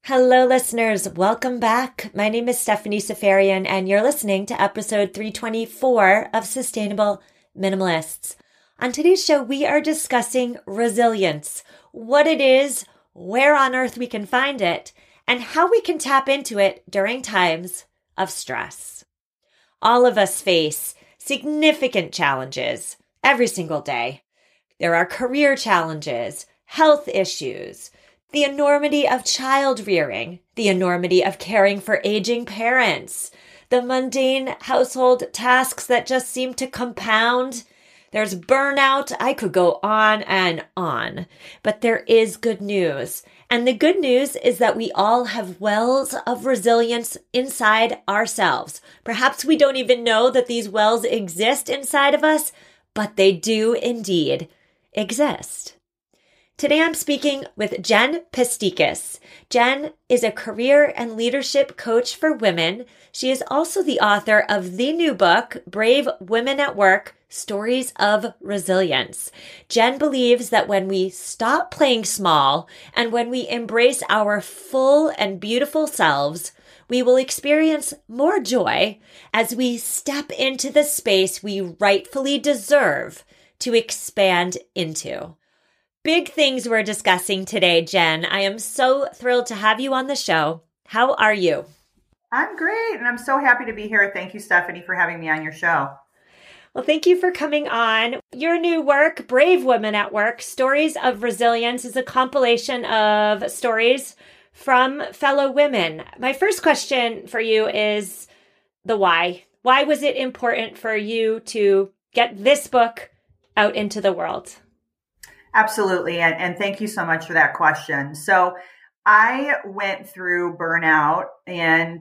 Hello, listeners. Welcome back. My name is Stephanie Safarian, and you're listening to episode 324 of Sustainable Minimalists. On today's show, we are discussing resilience, what it is, where on earth we can find it, and how we can tap into it during times of stress. All of us face significant challenges every single day. There are career challenges, health issues, the enormity of child rearing, the enormity of caring for aging parents, the mundane household tasks that just seem to compound. There's burnout. I could go on and on, but there is good news. And the good news is that we all have wells of resilience inside ourselves. Perhaps we don't even know that these wells exist inside of us, but they do indeed exist. Today I'm speaking with Jen Pastikas. Jen is a career and leadership coach for women. She is also the author of the new book, Brave Women at Work: Stories of Resilience. Jen believes that when we stop playing small and when we embrace our full and beautiful selves, we will experience more joy as we step into the space we rightfully deserve to expand into. Big things we're discussing today, Jen. I am so thrilled to have you on the show. How are you? I'm great, and I'm so happy to be here. Thank you, Stephanie, for having me on your show. Well, thank you for coming on. Your new work, Brave Women at Work: Stories of Resilience, is a compilation of stories from fellow women. My first question for you is the why. Why was it important for you to get this book out into the world? Absolutely. And thank you so much for that question. So I went through burnout in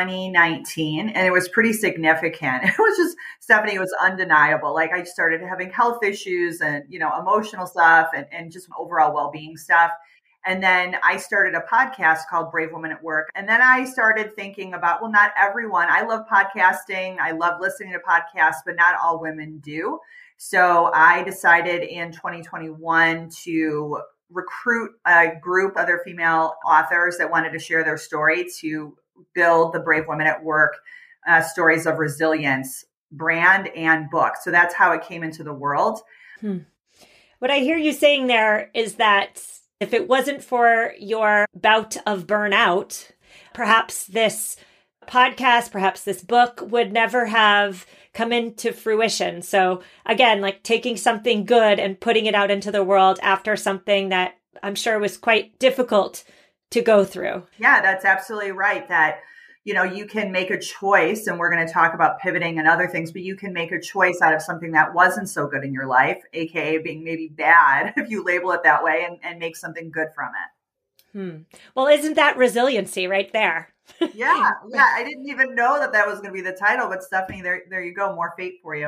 2019, and it was pretty significant. It was just, Stephanie, it was undeniable. Like, I started having health issues and, emotional stuff and just overall well-being stuff. And then I started a podcast called Brave Women at Work. And then I started thinking about, well, not everyone. I love podcasting. I love listening to podcasts, but not all women do. So I decided in 2021 to recruit a group of other female authors that wanted to share their story to build the Brave Women at Work Stories of Resilience brand and book. So that's how it came into the world. What I hear you saying there is that if it wasn't for your bout of burnout, perhaps this podcast, perhaps this book would never have come into fruition. So again, like taking something good and putting it out into the world after something that I'm sure was quite difficult to go through. Yeah, that's absolutely right. That, you can make a choice, and we're going to talk about pivoting and other things, but you can make a choice out of something that wasn't so good in your life, AKA being maybe bad, if you label it that way, and make something good from it. Well, isn't that resiliency right there? Yeah. I didn't even know that was going to be the title, but Stephanie, there you go. More fate for you.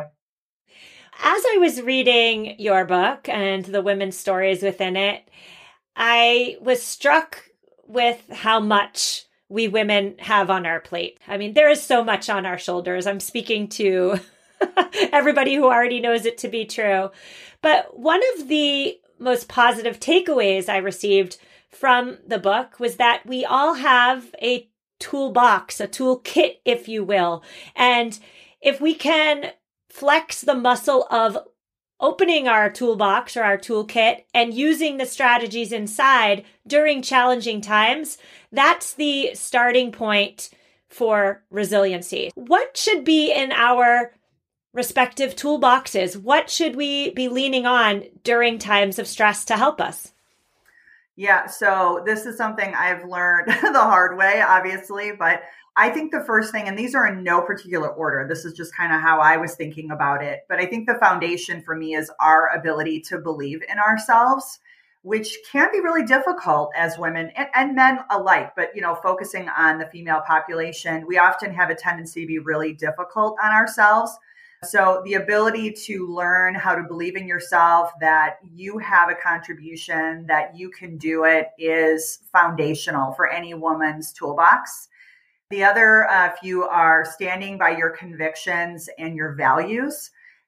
As I was reading your book and the women's stories within it, I was struck with how much we women have on our plate. I mean, there is so much on our shoulders. I'm speaking to everybody who already knows it to be true. But one of the most positive takeaways I received from the book was that we all have a toolbox, a toolkit, if you will. And if we can flex the muscle of opening our toolbox or our toolkit and using the strategies inside during challenging times, that's the starting point for resiliency. What should be in our respective toolboxes? What should we be leaning on during times of stress to help us? Yeah, so this is something I've learned the hard way, obviously, but I think the first thing, and these are in no particular order, this is just kind of how I was thinking about it, but I think the foundation for me is our ability to believe in ourselves, which can be really difficult as women and men alike. But, focusing on the female population, we often have a tendency to be really difficult on ourselves. So the ability to learn how to believe in yourself, that you have a contribution, that you can do it, is foundational for any woman's toolbox. The other few are standing by your convictions and your values.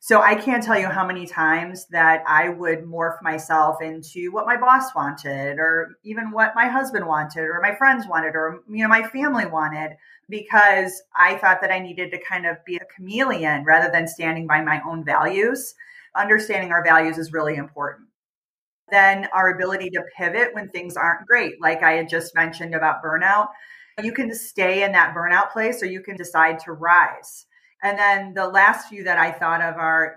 So I can't tell you how many times that I would morph myself into what my boss wanted, or even what my husband wanted, or my friends wanted, or my family wanted, because I thought that I needed to kind of be a chameleon rather than standing by my own values. Understanding our values is really important. Then our ability to pivot when things aren't great, like I had just mentioned about burnout. You can stay in that burnout place, or you can decide to rise. And then the last few that I thought of are,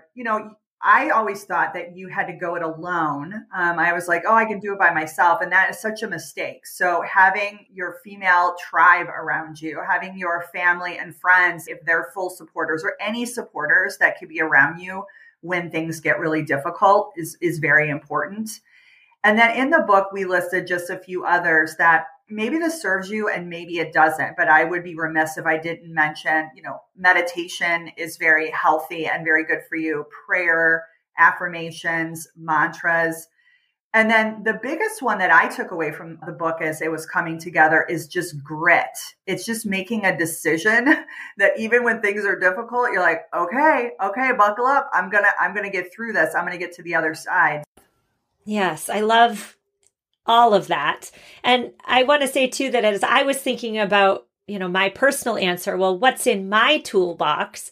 I always thought that you had to go it alone. I was like, oh, I can do it by myself. And that is such a mistake. So having your female tribe around you, having your family and friends, if they're full supporters, or any supporters that could be around you when things get really difficult, is very important. And then in the book, we listed just a few others that maybe this serves you and maybe it doesn't, but I would be remiss if I didn't mention, meditation is very healthy and very good for you. Prayer, affirmations, mantras. And then the biggest one that I took away from the book as it was coming together is just grit. It's just making a decision that even when things are difficult, you're like, okay, buckle up. I'm going to get through this. I'm going to get to the other side. Yes, I love all of that. And I want to say too, that as I was thinking about, my personal answer, well, what's in my toolbox?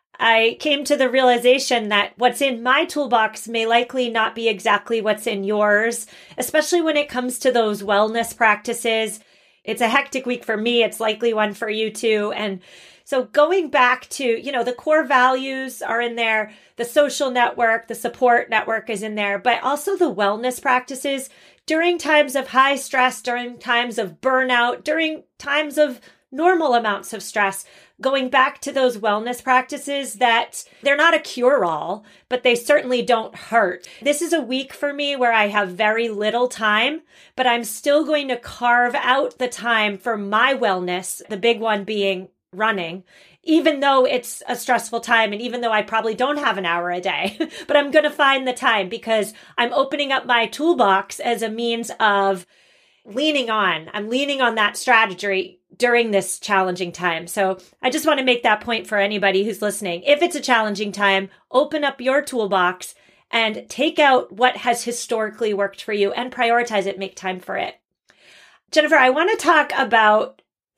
I came to the realization that what's in my toolbox may likely not be exactly what's in yours, especially when it comes to those wellness practices. It's a hectic week for me. It's likely one for you too. And so going back to, the core values are in there, the social network, the support network is in there, but also the wellness practices during times of high stress, during times of burnout, during times of normal amounts of stress, going back to those wellness practices that they're not a cure-all, but they certainly don't hurt. This is a week for me where I have very little time, but I'm still going to carve out the time for my wellness, the big one being running, even though it's a stressful time and even though I probably don't have an hour a day, but I'm going to find the time because I'm opening up my toolbox as a means of leaning on. I'm leaning on that strategy during this challenging time. So I just want to make that point for anybody who's listening. If it's a challenging time, open up your toolbox and take out what has historically worked for you and prioritize it, make time for it. Jennifer, I want to talk about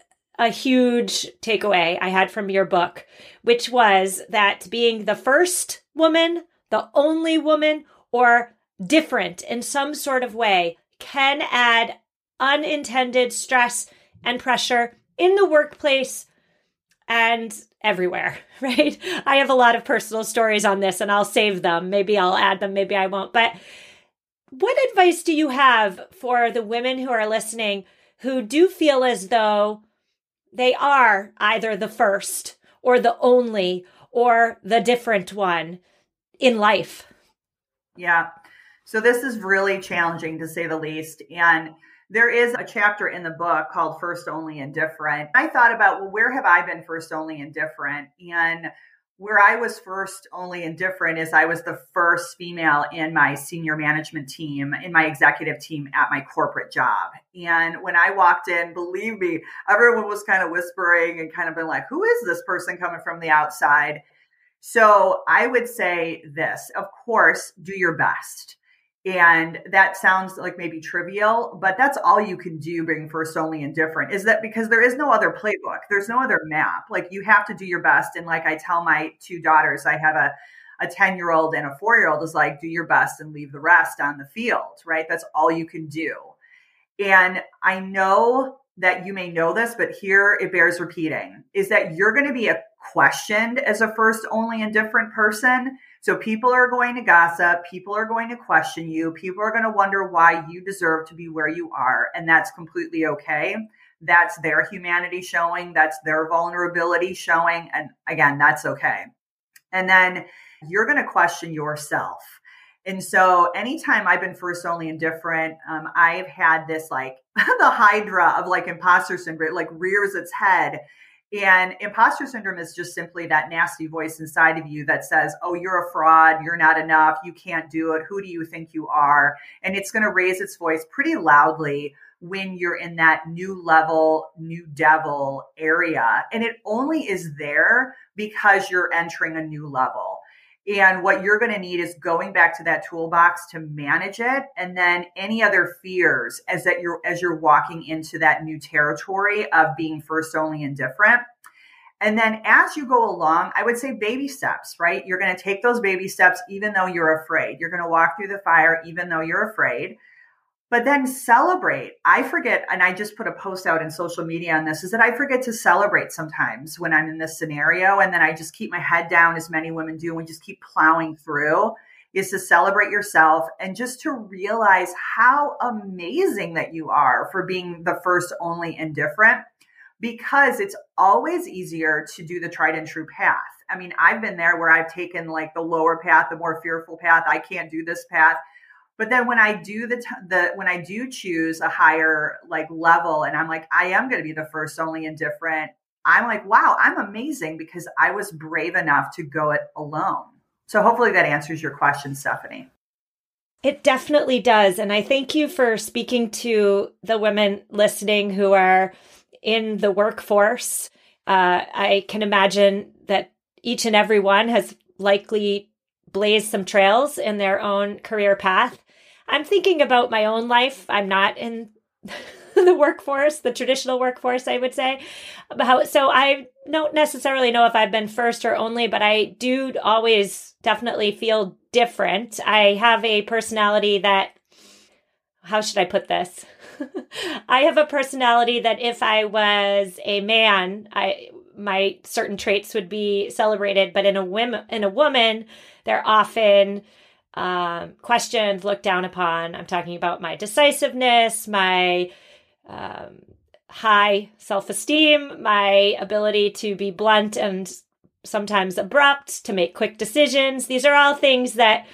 a huge takeaway I had from your book, which was that being the first woman, the only woman, or different in some sort of way can add unintended stress and pressure in the workplace and everywhere, right? I have a lot of personal stories on this and I'll save them. Maybe I'll add them, maybe I won't. But what advice do you have for the women who are listening who do feel as though they are either the first or the only or the different one in life? Yeah. So this is really challenging to say the least. And there is a chapter in the book called First, Only, and Different. I thought about, well, where have I been first, only, and different? And where I was first, only, and different is I was the first female in my senior management team, in my executive team at my corporate job. And when I walked in, believe me, everyone was kind of whispering and kind of been like, who is this person coming from the outside? So I would say this, of course, do your best. And that sounds like maybe trivial, but that's all you can do being first, only, and different, is that because there is no other playbook. There's no other map. Like, you have to do your best. And like I tell my two daughters, I have a 10-year-old and a 4-year-old, is like, do your best and leave the rest on the field, right? That's all you can do. And I know that you may know this, but here it bears repeating, is that you're going to be questioned as a first, only, and different person. So people are going to gossip. People are going to question you. People are going to wonder why you deserve to be where you are. And that's completely okay. That's their humanity showing. That's their vulnerability showing. And again, that's okay. And then you're going to question yourself. And so anytime I've been first, only, and different, I've had this like the hydra of like imposter syndrome, like rears its head. And imposter syndrome is just simply that nasty voice inside of you that says, oh, you're a fraud. You're not enough. You can't do it. Who do you think you are? And it's going to raise its voice pretty loudly when you're in that new level, new devil area. And it only is there because you're entering a new level. And what you're going to need is going back to that toolbox to manage it. And then any other fears as you're walking into that new territory of being first, only, and different. And then as you go along, I would say baby steps, right? You're going to take those baby steps, even though you're afraid. You're going to walk through the fire, even though you're afraid. But then celebrate. I forget, and I just put a post out in social media on this, is that I forget to celebrate sometimes when I'm in this scenario. And then I just keep my head down, as many women do, and we just keep plowing through, is to celebrate yourself and just to realize how amazing that you are for being the first, only, and different. Because it's always easier to do the tried and true path. I mean, I've been there where I've taken like the lower path, the more fearful path. I can't do this path. But then when I do when I do choose a higher like level, and I'm like, I am going to be the first, only, and different, I'm like, wow, I'm amazing because I was brave enough to go it alone. So hopefully that answers your question, Stephanie. It definitely does. And I thank you for speaking to the women listening who are in the workforce. I can imagine that each and every one has likely blazed some trails in their own career path. I'm thinking about my own life. I'm not in the workforce, the traditional workforce, I would say. So I don't necessarily know if I've been first or only, but I do always definitely feel different. I have a personality that, how should I put this? I have a personality that if I was a man, my certain traits would be celebrated, but in a woman, they're often questioned, looked down upon. I'm talking about my decisiveness, my high self-esteem, my ability to be blunt and sometimes abrupt, to make quick decisions. These are all things that,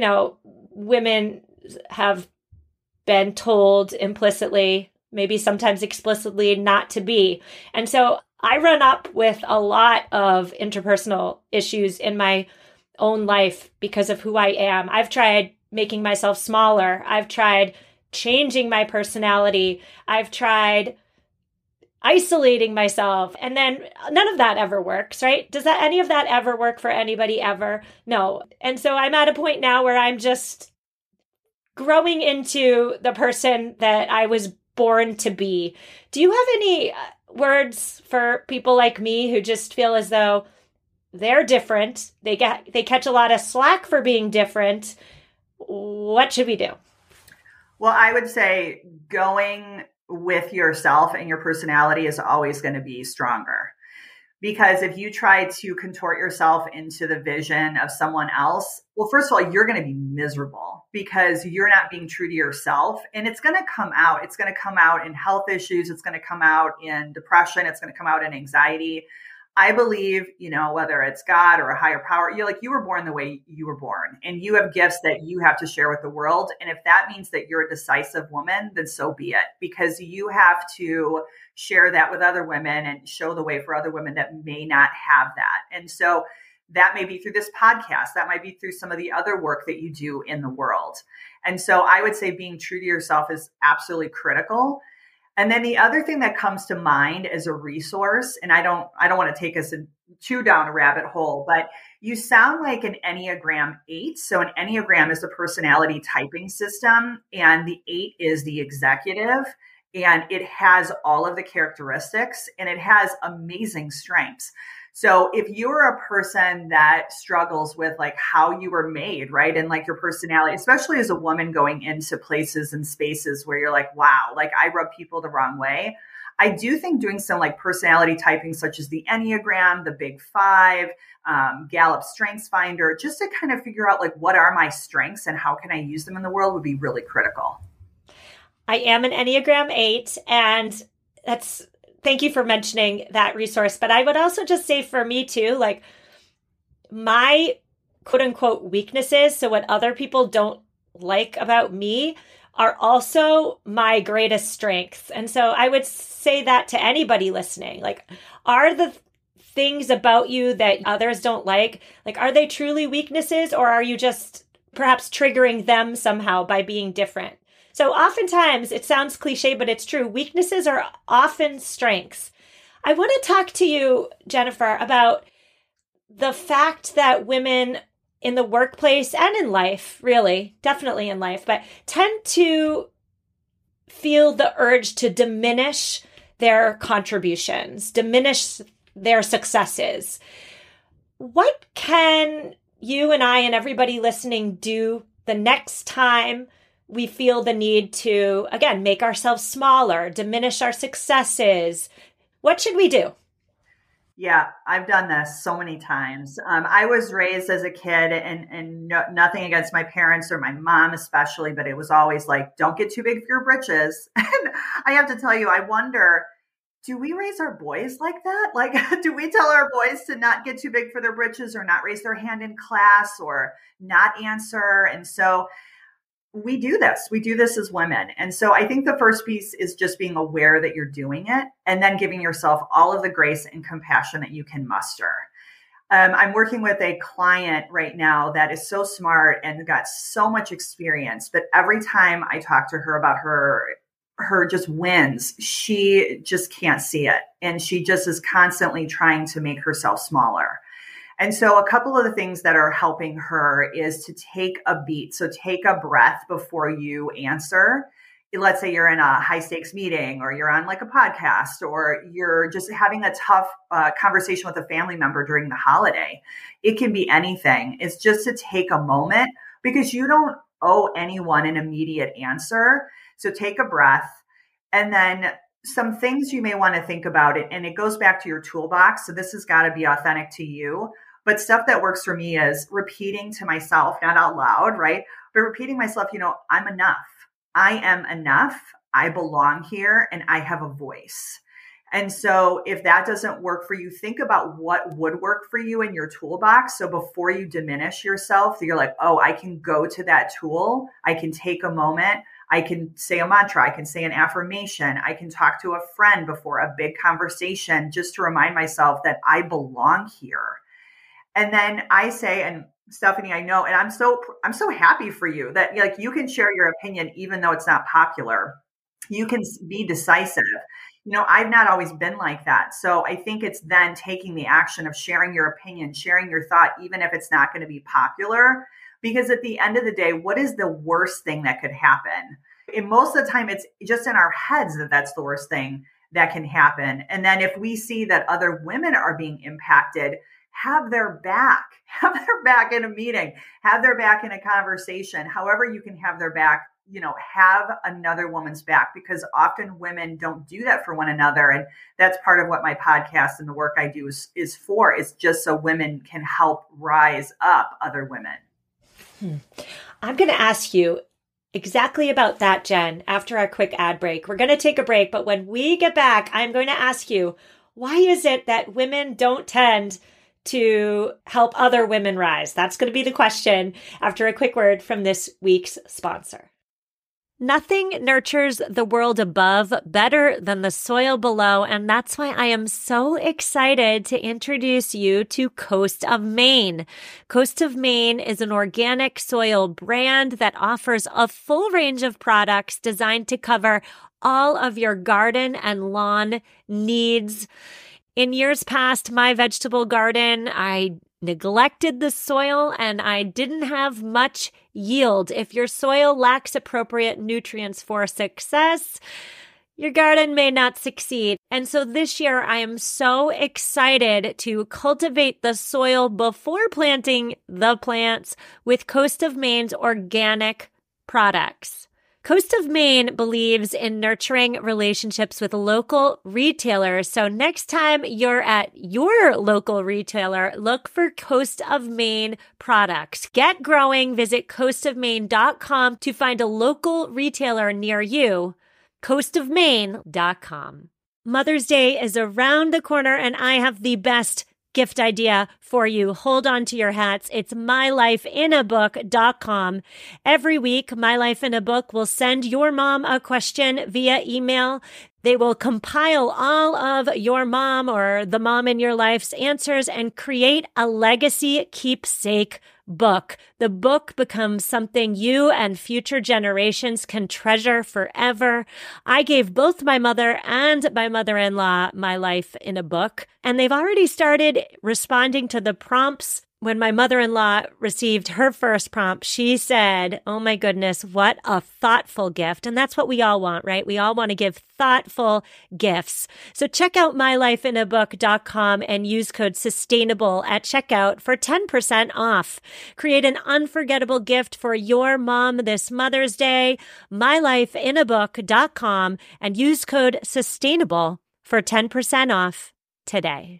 women have been told implicitly, maybe sometimes explicitly, not to be. And so I run up with a lot of interpersonal issues in my own life because of who I am. I've tried making myself smaller. I've tried changing my personality. I've tried isolating myself. And then none of that ever works, right? Does any of that ever work for anybody ever? No. And so I'm at a point now where I'm just growing into the person that I was born to be. Do you have any words for people like me who just feel as though they're different? They catch a lot of slack for being different. What should we do? Well, I would say going with yourself and your personality is always going to be stronger. Because if you try to contort yourself into the vision of someone else, well, first of all, you're going to be miserable because you're not being true to yourself. And it's going to come out. It's going to come out in health issues. It's going to come out in depression. It's going to come out in anxiety. I believe, whether it's God or a higher power, you were born the way you were born and you have gifts that you have to share with the world. And if that means that you're a decisive woman, then so be it, because you have to share that with other women and show the way for other women that may not have that. And so that may be through this podcast. That might be through some of the other work that you do in the world. And so I would say being true to yourself is absolutely critical. And then the other thing that comes to mind as a resource, and I don't want to take us too down a rabbit hole, but you sound like an Enneagram 8. So an Enneagram is a personality typing system, and the 8 is the executive, and it has all of the characteristics, and it has amazing strengths. So if you're a person that struggles with like how you were made, right? And like your personality, especially as a woman going into places and spaces where you're like, wow, like I rub people the wrong way. I do think doing some like personality typing, such as the Enneagram, the Big Five, Gallup Strengths Finder, just to kind of figure out like, what are my strengths and how can I use them in the world would be really critical. I am an Enneagram 8, and thank you for mentioning that resource. But I would also just say for me too, like my quote unquote weaknesses, so what other people don't like about me, are also my greatest strengths. And so I would say that to anybody listening, like, are the things about you that others don't like, are they truly weaknesses, or are you just perhaps triggering them somehow by being different? So oftentimes, it sounds cliche, but it's true. Weaknesses are often strengths. I want to talk to you, Jennifer, about the fact that women in the workplace and in life, really, definitely in life, but tend to feel the urge to diminish their contributions, diminish their successes. What can you and I and everybody listening do the next time we feel the need to, again, make ourselves smaller, diminish our successes? What should we do? Yeah, I've done this so many times. I was raised as a kid and nothing against my parents or my mom especially, but it was always like, don't get too big for your britches. And I have to tell you, I wonder, do we raise our boys like that? Like, do we tell our boys to not get too big for their britches or not raise their hand in class or not answer? And so we do this. We do this as women. And so I think the first piece is just being aware that you're doing it and then giving yourself all of the grace and compassion that you can muster. I'm working with a client right now that is so smart and got so much experience, but every time I talk to her about her just wins, she just can't see it. And she just is constantly trying to make herself smaller. And so a couple of the things that are helping her is to take a beat. So take a breath before you answer. Let's say you're in a high stakes meeting or you're on like a podcast or you're just having a tough conversation with a family member during the holiday. It can be anything. It's just to take a moment because you don't owe anyone an immediate answer. So take a breath and then some things you may want to think about it. And it goes back to your toolbox. So this has got to be authentic to you. But stuff that works for me is repeating to myself, not out loud, right? But repeating myself, I'm enough. I am enough. I belong here and I have a voice. And so if that doesn't work for you, think about what would work for you in your toolbox. So before you diminish yourself, you're like, oh, I can go to that tool. I can take a moment. I can say a mantra. I can say an affirmation. I can talk to a friend before a big conversation just to remind myself that I belong here. And then I say, and Stephanie, I know, and I'm so happy for you that like you can share your opinion even though it's not popular. You can be decisive. I've not always been like that. So I think it's then taking the action of sharing your opinion, sharing your thought, even if it's not going to be popular. Because at the end of the day, what is the worst thing that could happen? And most of the time, it's just in our heads that that's the worst thing that can happen. And then if we see that other women are being impacted, have their back in a meeting, have their back in a conversation, however you can have their back, have another woman's back, because often women don't do that for one another. And that's part of what my podcast and the work I do is for, is just so women can help rise up other women. I'm going to ask you exactly about that, Jen, after our quick ad break. We're going to take a break, but when we get back, I'm going to ask you, why is it that women don't tend to help other women rise? That's going to be the question after a quick word from this week's sponsor. Nothing nurtures the world above better than the soil below, and that's why I am so excited to introduce you to Coast of Maine. Coast of Maine is an organic soil brand that offers a full range of products designed to cover all of your garden and lawn needs. In years past, my vegetable garden, I neglected the soil and I didn't have much yield. If your soil lacks appropriate nutrients for success, your garden may not succeed. And so this year, I am so excited to cultivate the soil before planting the plants with Coast of Maine's organic products. Coast of Maine believes in nurturing relationships with local retailers. So next time you're at your local retailer, look for Coast of Maine products. Get growing. Visit coastofmaine.com to find a local retailer near you. coastofmaine.com. Mother's Day is around the corner and I have the best gift idea for you. Hold on to your hats. It's mylifeinabook.com. Every week, My Life in a Book will send your mom a question via email. They will compile all of your mom or the mom in your life's answers and create a legacy keepsake book. The book becomes something you and future generations can treasure forever. I gave both my mother and my mother-in-law My Life in a Book, and they've already started responding to the prompts when my mother-in-law received her first prompt, she said, oh my goodness, what a thoughtful gift. And that's what we all want, right? We all want to give thoughtful gifts. So check out mylifeinabook.com and use code SUSTAINABLE at checkout for 10% off. Create an unforgettable gift for your mom this Mother's Day. mylifeinabook.com and use code SUSTAINABLE for 10% off today.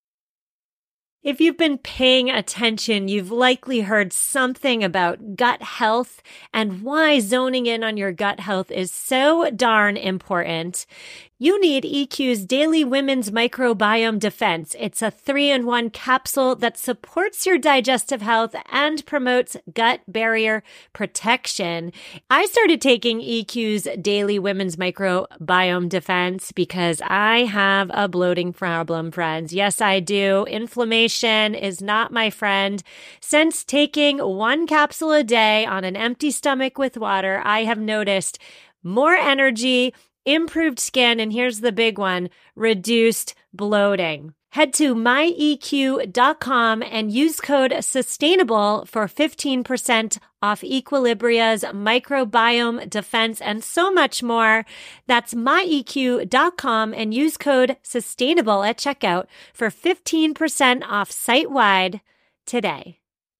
If you've been paying attention, you've likely heard something about gut health and why zoning in on your gut health is so darn important. You need EQ's Daily Women's Microbiome Defense. It's a 3-in-1 capsule that supports your digestive health and promotes gut barrier protection. I started taking EQ's Daily Women's Microbiome Defense because I have a bloating problem, friends. Yes, I do. Inflammation is not my friend. Since taking 1 capsule a day on an empty stomach with water, I have noticed more energy, improved skin, and here's the big one, reduced bloating. Head to myeq.com and use code SUSTAINABLE for 15% off Equilibria's microbiome defense and so much more. That's myeq.com and use code SUSTAINABLE at checkout for 15% off site-wide today.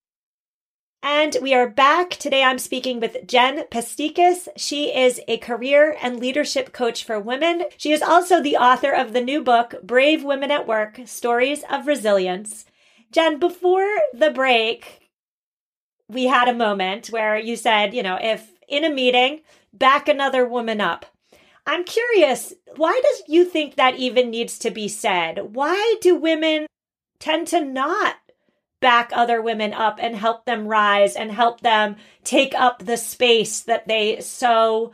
And we are back. Today I'm speaking with Jen Pastikas. She is a career and leadership coach for women. She is also the author of the new book, Brave Women at Work, Stories of Resilience. Jen, before the break, we had a moment where you said, if in a meeting, back another woman up. I'm curious, why do you think that even needs to be said? Why do women tend to not back other women up and help them rise and help them take up the space that they so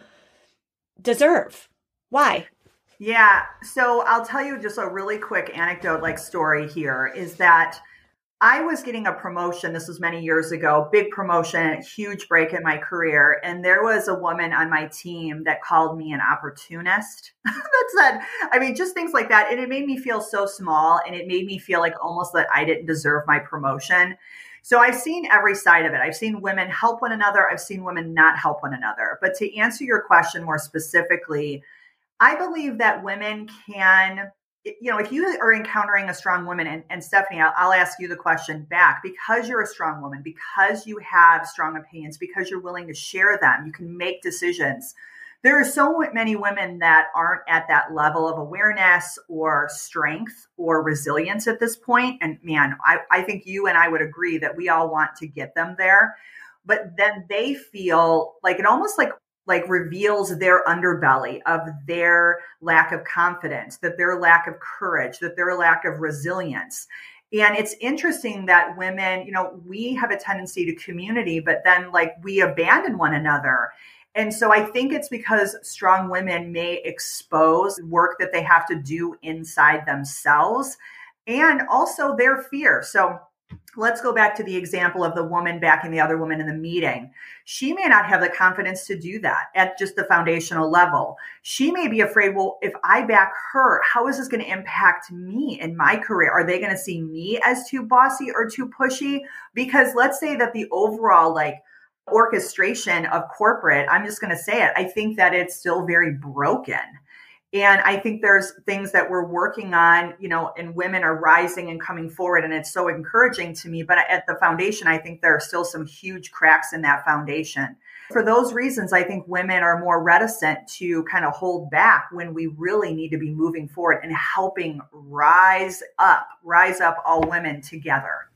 deserve? Why? Yeah. So I'll tell you just a really quick anecdote, story here is that I was getting a promotion. This was many years ago, big promotion, huge break in my career. And there was a woman on my team that called me an opportunist. That said, just things like that. And it made me feel so small. And it made me feel like almost that I didn't deserve my promotion. So I've seen every side of it. I've seen women help one another. I've seen women not help one another. But to answer your question more specifically, I believe that women can, if you are encountering a strong woman, and Stephanie, I'll ask you the question back, because you're a strong woman, because you have strong opinions, because you're willing to share them, you can make decisions. There are so many women that aren't at that level of awareness or strength or resilience at this point. And man, I think you and I would agree that we all want to get them there. But then they feel like it almost like reveals their underbelly of their lack of confidence, that their lack of courage, that their lack of resilience. And it's interesting that women, we have a tendency to community, but then we abandon one another. And so I think it's because strong women may expose work that they have to do inside themselves and also their fear. So let's go back to the example of the woman backing the other woman in the meeting. She may not have the confidence to do that at just the foundational level. She may be afraid, well, if I back her, how is this going to impact me in my career? Are they going to see me as too bossy or too pushy? Because let's say that the overall orchestration of corporate, I'm just going to say it, I think that it's still very broken. And I think there's things that we're working on, and women are rising and coming forward. And it's so encouraging to me. But at the foundation, I think there are still some huge cracks in that foundation. For those reasons, I think women are more reticent to kind of hold back when we really need to be moving forward and helping rise up all women together.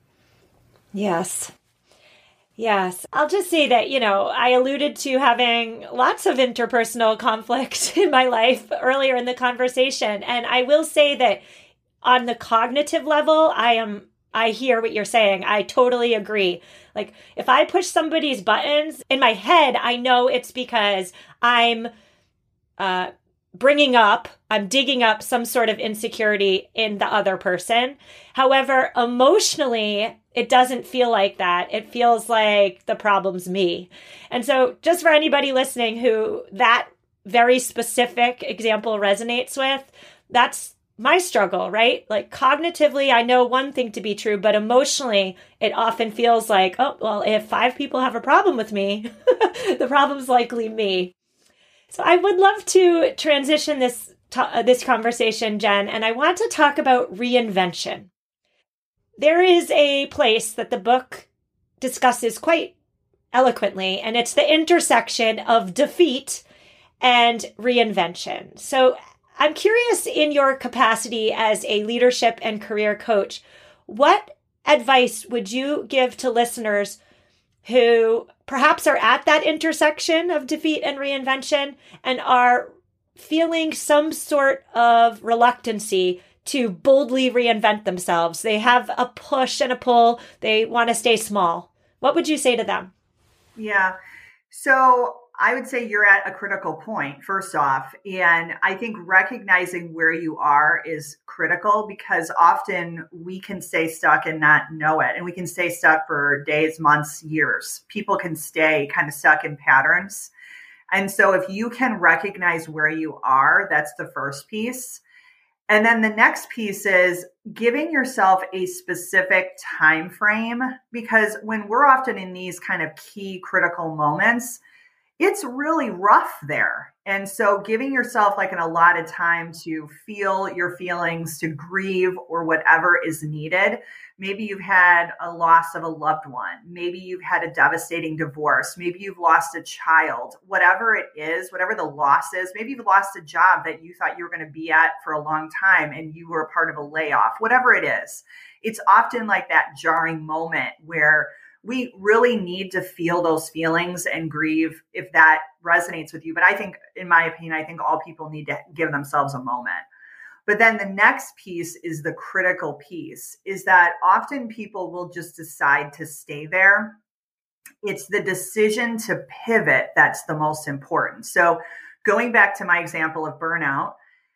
Yes. Yes. I'll just say that, I alluded to having lots of interpersonal conflict in my life earlier in the conversation. And I will say that on the cognitive level, I hear what you're saying. I totally agree. If I push somebody's buttons in my head, I know it's because I'm I'm digging up some sort of insecurity in the other person. However, emotionally, it doesn't feel like that. It feels like the problem's me. And so just for anybody listening who that very specific example resonates with, that's my struggle, right? Like cognitively, I know one thing to be true, but emotionally, it often feels like, oh, well, if 5 people have a problem with me, the problem's likely me. So I would love to transition this conversation, Jen, and I want to talk about reinvention. There is a place that the book discusses quite eloquently, and it's the intersection of defeat and reinvention. So I'm curious, in your capacity as a leadership and career coach, what advice would you give to listeners who perhaps are at that intersection of defeat and reinvention and are feeling some sort of reluctancy to boldly reinvent themselves? They have a push and a pull. They want to stay small. What would you say to them? Yeah. So I would say you're at a critical point, first off. And I think recognizing where you are is critical, because often we can stay stuck and not know it. And we can stay stuck for days, months, years. People can stay kind of stuck in patterns. And so if you can recognize where you are, that's the first piece. And then the next piece is giving yourself a specific time frame, because when we're often in these kind of key critical moments, it's really rough there. And so giving yourself like an allotted time to feel your feelings, to grieve, or whatever is needed. Maybe you've had a loss of a loved one. Maybe you've had a devastating divorce. Maybe you've lost a child. Whatever it is, whatever the loss is, maybe you've lost a job that you thought you were going to be at for a long time and you were a part of a layoff. Whatever it is, it's often like that jarring moment where we really need to feel those feelings and grieve if that resonates with you. But I think, in my opinion, I think all people need to give themselves a moment. But then the next piece is the critical piece, is that often people will just decide to stay there. It's the decision to pivot that's the most important. So going back to my example of burnout,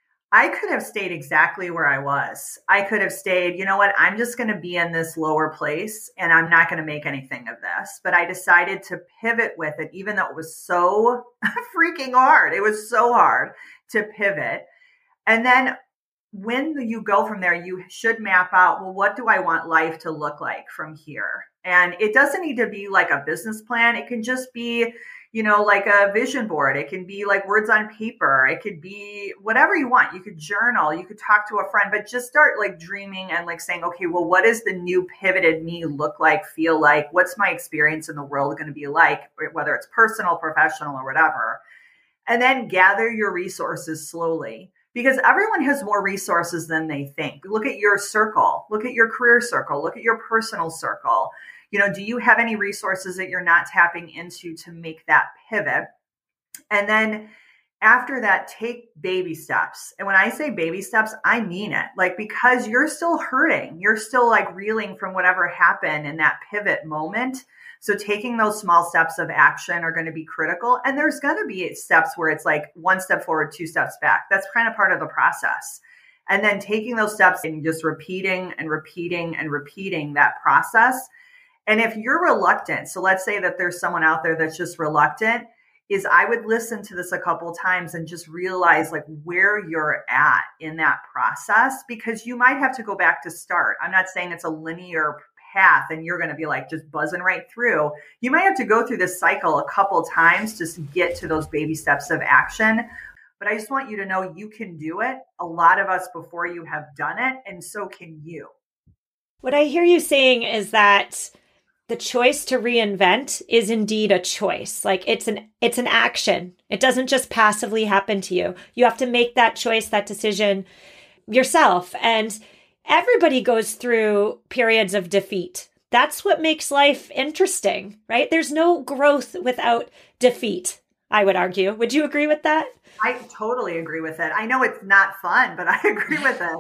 I could have stayed exactly where I was. I could have stayed, you know what, I'm just going to be in this lower place and I'm not going to make anything of this. But I decided to pivot with it, even though it was so freaking hard. It was so hard to pivot. And then when you go from there, you should map out, well, what do I want life to look like from here? And it doesn't need to be like a business plan. It can just be, like a vision board. It can be like words on paper. It could be whatever you want. You could journal, you could talk to a friend, but just start like dreaming and like saying, okay, well, what does the new pivoted me look like, feel like? What's my experience in the world going to be like, whether it's personal, professional, or whatever? And then gather your resources slowly, because everyone has more resources than they think. Look at your circle, look at your career circle, look at your personal circle. Do you have any resources that you're not tapping into to make that pivot? And then after that, take baby steps. And when I say baby steps, I mean it. Like, because you're still hurting, you're still like reeling from whatever happened in that pivot moment. So taking those small steps of action are going to be critical. And there's going to be steps where it's like 1 step forward, 2 steps back. That's kind of part of the process. And then taking those steps and just repeating and repeating and repeating that process. And if you're reluctant, so let's say that there's someone out there that's just reluctant, is I would listen to this a couple of times and just realize like where you're at in that process, because you might have to go back to start. I'm not saying it's a linear path and you're going to be like just buzzing right through. You might have to go through this cycle a couple of times just to get to those baby steps of action. But I just want you to know you can do it. A lot of us before you have done it, and so can you. What I hear you saying is that the choice to reinvent is indeed a choice. Like it's an action. It doesn't just passively happen to you. You have to make that choice, that decision yourself. And everybody goes through periods of defeat. That's what makes life interesting, right? There's no growth without defeat, I would argue. Would you agree with that? I totally agree with it. I know it's not fun, but I agree with it.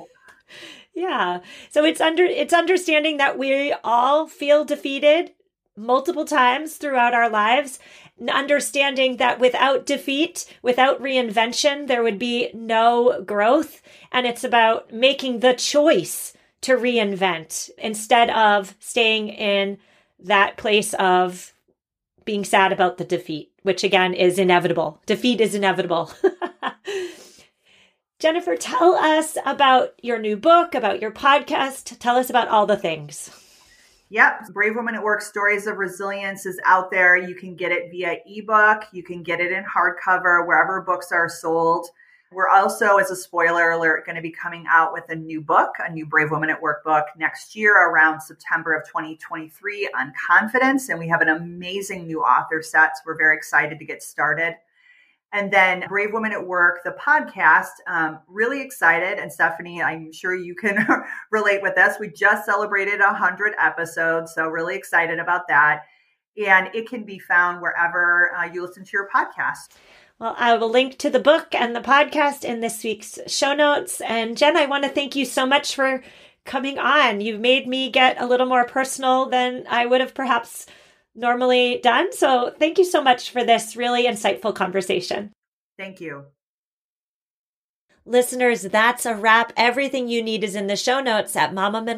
Yeah. So it's understanding that we all feel defeated multiple times throughout our lives, and understanding that without defeat, without reinvention, there would be no growth. And it's about making the choice to reinvent instead of staying in that place of being sad about the defeat, which again is inevitable. Defeat is inevitable. Jennifer, tell us about your new book, about your podcast. Tell us about all the things. Yep. Brave Women at Work, Stories of Resilience is out there. You can get it via ebook. You can get it in hardcover, wherever books are sold. We're also, as a spoiler alert, going to be coming out with a new book, a new Brave Women at Work book next year around September of 2023 on confidence. And we have an amazing new author set. So we're very excited to get started. And then Brave Women at Work, the podcast, really excited. And Stephanie, I'm sure you can relate with this. We just celebrated 100 episodes. So really excited about that. And it can be found wherever you listen to your podcast. Well, I will link to the book and the podcast in this week's show notes. And Jen, I want to thank you so much for coming on. You've made me get a little more personal than I would have perhaps normally done. So thank you so much for this really insightful conversation. Thank you. Listeners, that's a wrap. Everything you need is in the show notes at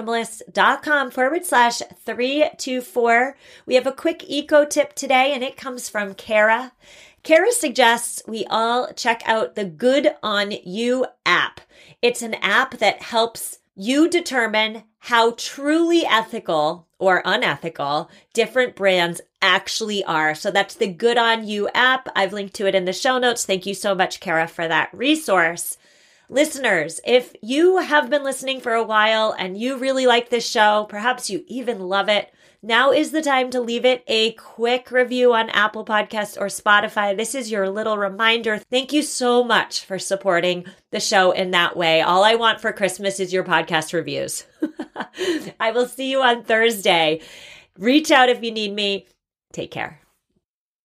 mamaminimalist.com/324. We have a quick eco tip today, and it comes from Kara. Kara suggests we all check out the Good On You app. It's an app that helps you determine how truly ethical or unethical different brands actually are. So that's the Good On You app. I've linked to it in the show notes. Thank you so much, Kara, for that resource. Listeners, if you have been listening for a while and you really like this show, perhaps you even love it, now is the time to leave it a quick review on Apple Podcasts or Spotify. This is your little reminder. Thank you so much for supporting the show in that way. All I want for Christmas is your podcast reviews. I will see you on Thursday. Reach out if you need me. Take care.